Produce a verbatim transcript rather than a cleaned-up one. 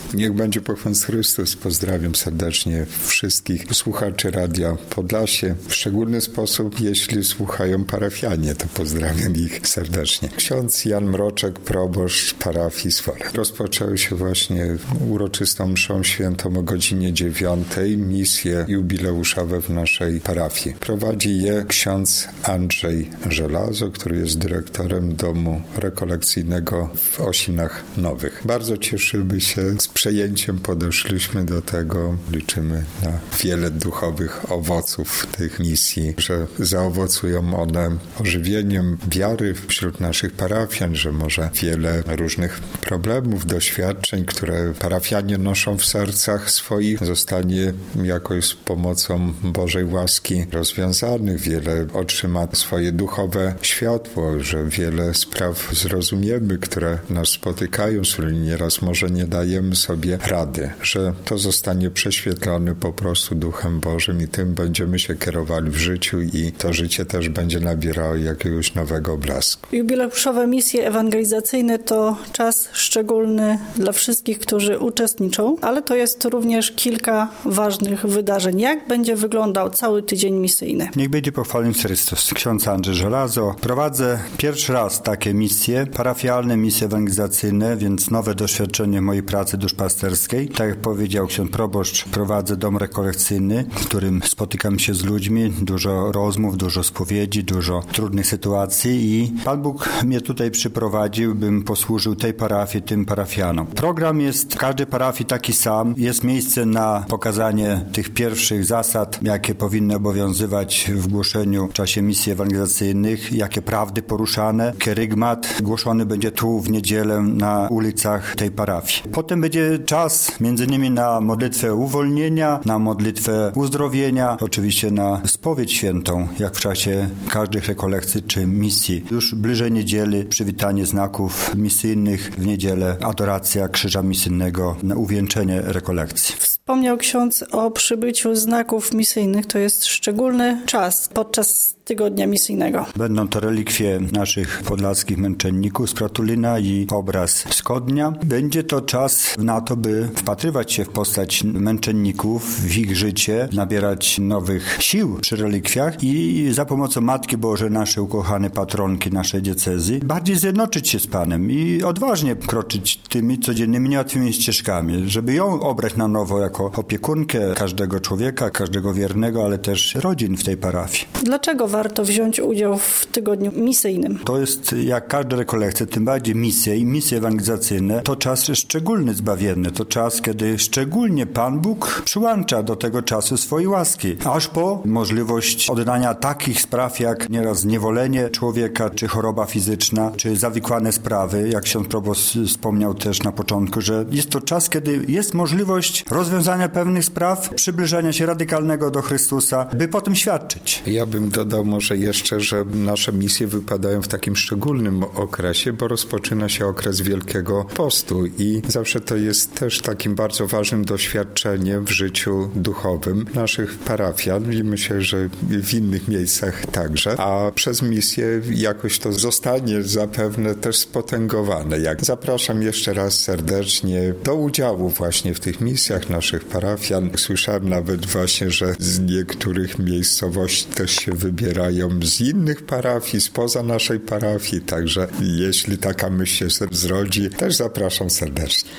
Niech będzie pochwalony Chrystus. Pozdrawiam serdecznie wszystkich słuchaczy Radia Podlasie. W szczególny sposób, jeśli słuchają parafianie, to pozdrawiam ich serdecznie. Ksiądz Jan Mroczek, proboszcz parafii Sworek. Rozpoczęły się właśnie uroczystą mszą świętą o godzinie dziewiątej misje jubileuszowe w naszej parafii. Prowadzi je ksiądz Andrzej Żelazo, który jest dyrektorem domu rekolekcyjnego w Osinach Nowych. Bardzo cieszymy się, z przejęciem podeszliśmy do tego. Liczymy na wiele duchowych owoców tych misji, że zaowocują one ożywieniem wiary wśród naszych parafian, że może wiele różnych problemów, doświadczeń, które parafianie noszą w sercach swoich, zostanie jakoś z pomocą Bożej łaski rozwiązanych. Wiele otrzyma swoje duchowe światło, że wiele spraw zrozumiemy, które nas spotykają, z którymi nieraz może nie dajemy sobie rady, że to zostanie prześwietlone po prostu Duchem Bożym i tym będziemy się kierowali w życiu i to życie też będzie nabierało jakiegoś nowego blasku. Jubileuszowe misje ewangelizacyjne to czas szczególny dla wszystkich, którzy uczestniczą, ale to jest również kilka ważnych wydarzeń. Jak będzie wyglądał cały tydzień misyjny? Niech będzie pochwalony Chrystus. Ksiądz Andrzej Żelazo. Prowadzę pierwszy raz takie misje, parafialne misje ewangelizacyjne, więc nowe doświadczenie mojej pracy duszpasterskiej. Tak jak powiedział ksiądz proboszcz, prowadzę dom rekolekcyjny, w którym spotykam się z ludźmi, dużo rozmów, dużo spowiedzi, dużo trudnych sytuacji i Pan Bóg mnie tutaj przyprowadził, bym posłużył tej parafii, tym parafianom. Program jest w każdej parafii taki sam. Jest miejsce na pokazanie tych pierwszych zasad, jakie powinny obowiązywać w głoszeniu w czasie misji ewangelizacyjnych, jakie prawdy poruszane. Kerygmat głoszony będzie tu w niedzielę na ulicach tej parafii. Potem będzie czas między innymi na modlitwę uwolnienia, na modlitwę uzdrowienia, oczywiście na spowiedź świętą, jak w czasie każdych rekolekcji czy misji. Już bliżej niedzieli przywitanie znaków misyjnych, w niedzielę adoracja krzyża misyjnego na uwieńczenie rekolekcji. Wspomniał ksiądz o przybyciu znaków misyjnych. To jest szczególny czas podczas tygodnia misyjnego. Będą to relikwie naszych podlaskich męczenników z Pratulina i obraz wschodnia. Będzie to czas na to, by wpatrywać się w postać męczenników, w ich życie, nabierać nowych sił przy relikwiach i za pomocą Matki Bożej, naszej ukochanej patronki, naszej diecezji, bardziej zjednoczyć się z Panem i odważnie kroczyć tymi codziennymi, niełatwymi ścieżkami, żeby ją obrać na nowo jako opiekunkę każdego człowieka, każdego wiernego, ale też rodzin w tej parafii. Dlaczego warto wziąć udział w tygodniu misyjnym? To jest jak każda rekolekcja, tym bardziej misje i misje ewangelizacyjne, to czas szczególny zbawienny, to czas, kiedy szczególnie Pan Bóg przyłącza do tego czasu swojej łaski, aż po możliwość oddania takich spraw jak nieraz zniewolenie człowieka, czy choroba fizyczna, czy zawikłane sprawy, jak ksiądz proboszcz wspomniał też na początku, że jest to czas, kiedy jest możliwość rozwiązania pewnych spraw, przybliżania się radykalnego do Chrystusa, by potem świadczyć. Ja bym dodał może jeszcze, że nasze misje wypadają w takim szczególnym okresie, bo rozpoczyna się okres Wielkiego Postu i zawsze to jest też takim bardzo ważnym doświadczeniem w życiu duchowym naszych parafian i myślę, że w innych miejscach także, a przez misję jakoś to zostanie zapewne też spotęgowane. Jak zapraszam jeszcze raz serdecznie do udziału właśnie w tych misjach naszych parafian. Słyszałem nawet właśnie, że z niektórych miejscowości też się wybierają z innych parafii, spoza naszej parafii, także jeśli taka myśl się zrodzi, też zapraszam serdecznie.